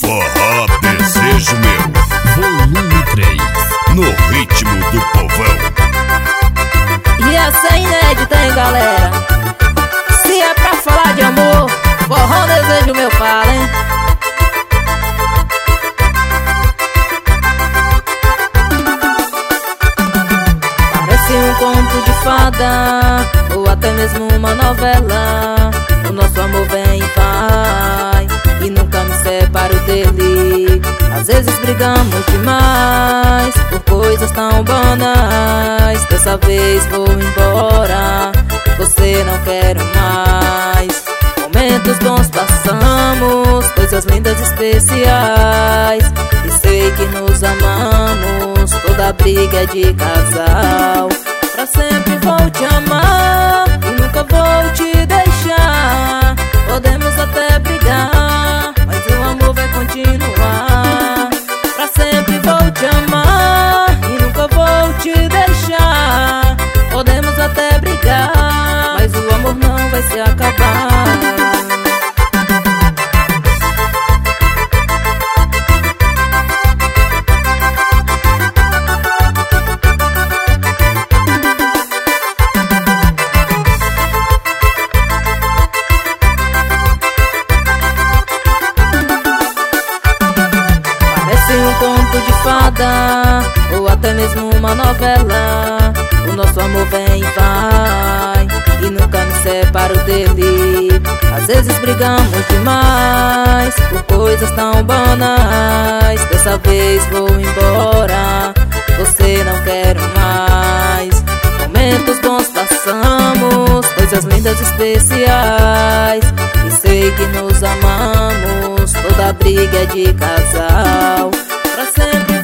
Forró Desejo Meu, volume 3, no ritmo do povão. E essa é inédita, hein, galera? Se é pra falar de amor, Forró Desejo Meu fala, hein? Parece um conto de fada, ou até mesmo uma novela. O nosso amor vem e vai, e nunca me separo dele. Às vezes brigamos demais, por coisas tão banais. Dessa vez vou embora, você não quero mais. Momentos bons passamos, coisas lindas especiais, e sei que nos amamos, toda briga é de casal. Pra sempre vou te amar, e nunca vou te deixar. Podemos até brigar, mas o amor vai continuar. Pra sempre vou te amar, e nunca vou te deixar. Podemos até brigar, mas o amor não vai se acabar. Um conto de fada, ou até mesmo uma novela. O nosso amor vem e vai, e nunca me separo dele. Às vezes brigamos demais, por coisas tão banais. Dessa vez vou embora, você não quero mais. Momentos bons passamos, coisas lindas especiais, e sei que nos amamos, toda briga é de casal. Pra sempre